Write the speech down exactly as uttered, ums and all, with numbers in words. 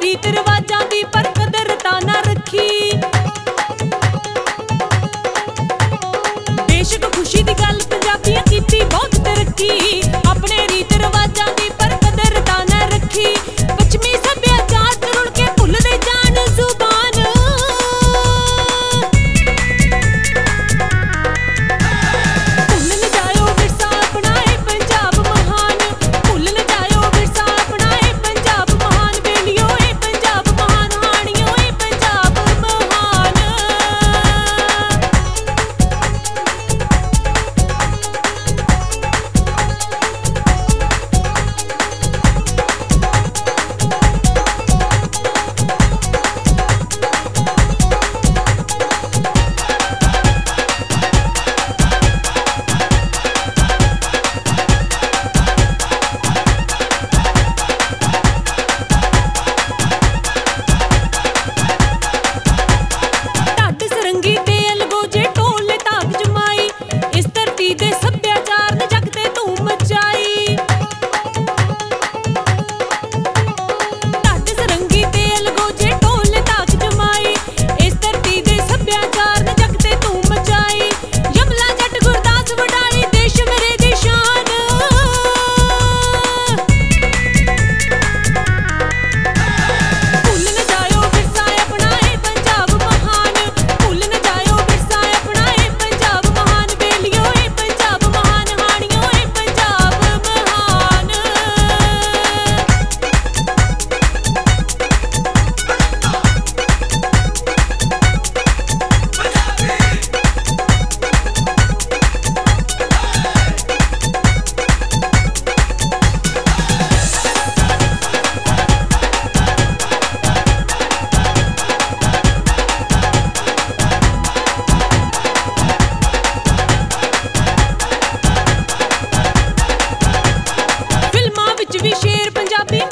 रीत रिवाजां दी पर कदर तां ना रखी। बेशक खुशी दी गल पंजाबियां कीती बहुत तरक्की, अपने रीत रिवाजां दी पर कदर तां ना रखी। पश्चिमी सभ्याचार च रुल के भुलदे जान जुबान, भुल न जायो विरसा अपना ए पंजाब महान, भुल न जायो विरसा अपना ए पंजाब महान। बेलियो ए पंजाब महान, हानियो ए पंजाब महान। ढड्ड सरंगी ते अलगोजे ढोले धाक जमाई, इस धरती दे सभ्याचार ने जग ते धूम मचाई। ढड्ड सरंगी ते अलगोजे ढोले धाक जमाई, इस धरती दे सभ्याचार ने जग ते धूम मचाई। यमला जट गुरदास वडाली देश मेरे दी शान, भुल न जायो विरसा अपना ए पंजाब महान, भुल न जायो विरसा अपना ए पंजाब महान। बेलियो ए पंजाब महान, हानियो ए पंजाब महान। फिल्मां विच भी शेर पंजाबी